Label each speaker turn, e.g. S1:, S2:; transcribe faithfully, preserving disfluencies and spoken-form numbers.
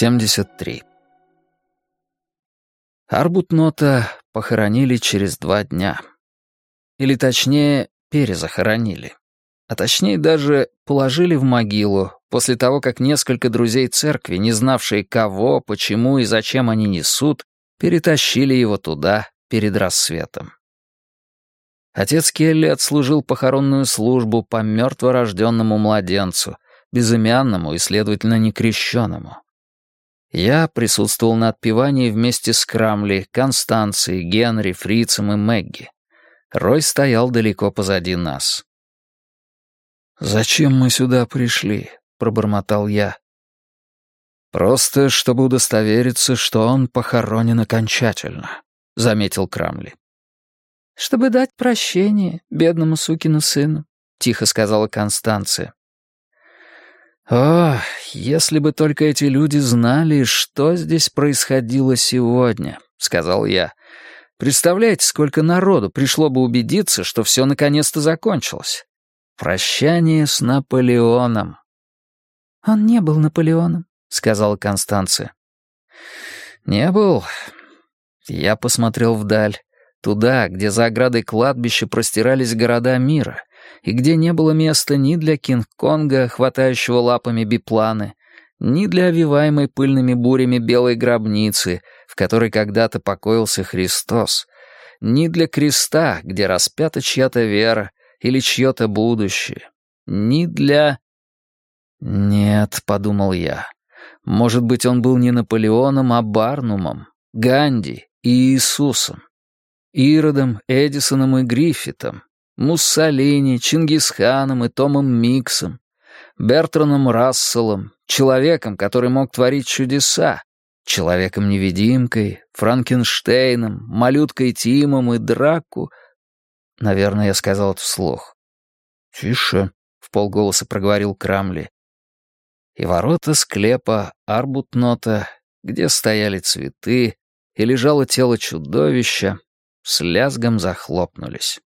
S1: семьдесят три. Арбутнота похоронили через два дня. Или точнее, перезахоронили. А точнее даже положили в могилу, после того, как несколько друзей церкви, не знавшие кого, почему и зачем они несут, перетащили его туда перед рассветом. Отец Келли отслужил похоронную службу по мертворожденному младенцу, безымянному и, следовательно, некрещенному. Я присутствовал на отпевании вместе с Крамли, Констанцией, Генри, Фрицем и Мэгги. Рой стоял далеко позади нас. «Зачем мы сюда пришли?» — пробормотал я. «Просто чтобы удостовериться, что он похоронен окончательно», — заметил Крамли.
S2: «Чтобы дать прощение бедному сукину сыну», — тихо сказала Констанция.
S1: «О, если бы только эти люди знали, что здесь происходило сегодня», — сказал я. «Представляете, сколько народу пришло бы убедиться, что все наконец-то закончилось. Прощание с Наполеоном».
S2: «Он не был Наполеоном», — сказала Констанция.
S1: «Не был». Я посмотрел вдаль, туда, где за оградой кладбища простирались города мира, и где не было места ни для Кинг-Конга, хватающего лапами бипланы, ни для овиваемой пыльными бурями белой гробницы, в которой когда-то покоился Христос, ни для креста, где распята чья-то вера или чье-то будущее, ни для... «Нет», — подумал я, — «может быть, он был не Наполеоном, а Барнумом, Ганди и Иисусом, Иродом, Эдисоном и Гриффитом, Муссолини, Чингисханом и Томом Миксом, Бертраном Расселом, человеком, который мог творить чудеса, человеком-невидимкой, Франкенштейном, малюткой Тимом и Драку». Наверное, я сказал это вслух. «Тише», — вполголоса проговорил Крамли. И ворота склепа Арбутнота, где стояли цветы и лежало тело чудовища, с лязгом захлопнулись.